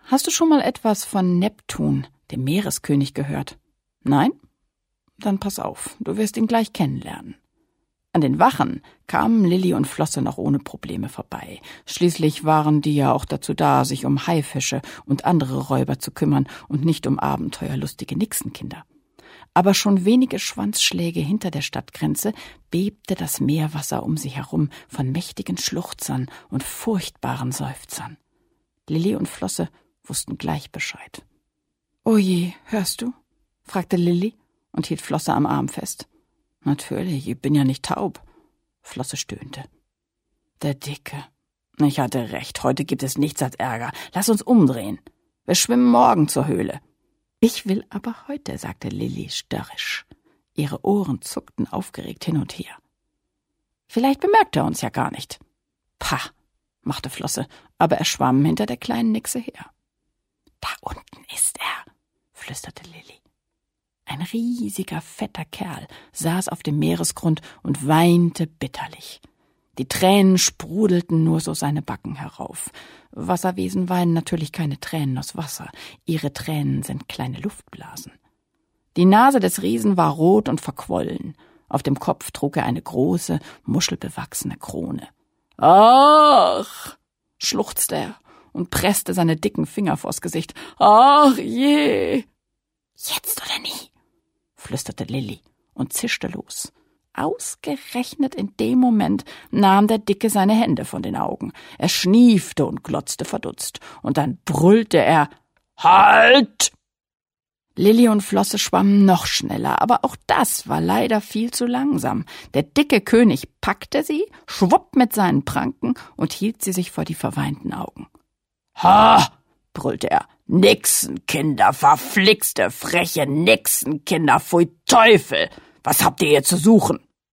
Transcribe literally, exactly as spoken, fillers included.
Hast du schon mal etwas von Neptun, dem Meereskönig, gehört? Nein? Dann pass auf, du wirst ihn gleich kennenlernen. An den Wachen kamen Lilli und Flosse noch ohne Probleme vorbei. Schließlich waren die ja auch dazu da, sich um Haifische und andere Räuber zu kümmern und nicht um abenteuerlustige Nixenkinder. Aber schon wenige Schwanzschläge hinter der Stadtgrenze bebte das Meerwasser um sie herum von mächtigen Schluchzern und furchtbaren Seufzern. Lilli und Flosse wussten gleich Bescheid. »Oh je, hörst du?« fragte Lilli und hielt Flosse am Arm fest. »Natürlich, ich bin ja nicht taub«, Flosse stöhnte. »Der Dicke. Ich hatte recht, heute gibt es nichts als Ärger. Lass uns umdrehen. Wir schwimmen morgen zur Höhle.« »Ich will aber heute«, sagte Lilli störrisch. Ihre Ohren zuckten aufgeregt hin und her. »Vielleicht bemerkt er uns ja gar nicht.« »Pah«, machte Flosse, aber er schwamm hinter der kleinen Nixe her. »Da unten ist er«, flüsterte Lilli. Ein riesiger, fetter Kerl saß auf dem Meeresgrund und weinte bitterlich. Die Tränen sprudelten nur so seine Backen herauf. Wasserwesen weinen natürlich keine Tränen aus Wasser. Ihre Tränen sind kleine Luftblasen. Die Nase des Riesen war rot und verquollen. Auf dem Kopf trug er eine große, muschelbewachsene Krone. »Ach«, schluchzte er und presste seine dicken Finger vors Gesicht. »Ach je!« »Jetzt oder nie«, flüsterte Lilli und zischte los. Ausgerechnet in dem Moment nahm der Dicke seine Hände von den Augen. Er schniefte und glotzte verdutzt, und dann brüllte er, »Halt!« Lilli und Flosse schwammen noch schneller, aber auch das war leider viel zu langsam. Der dicke König packte sie, schwupp mit seinen Pranken und hielt sie sich vor die verweinten Augen. »Ha!«, brüllte er, »Nixenkinder, verflixte, freche Nixenkinder, pfui Teufel! Was habt ihr hier zu suchen?«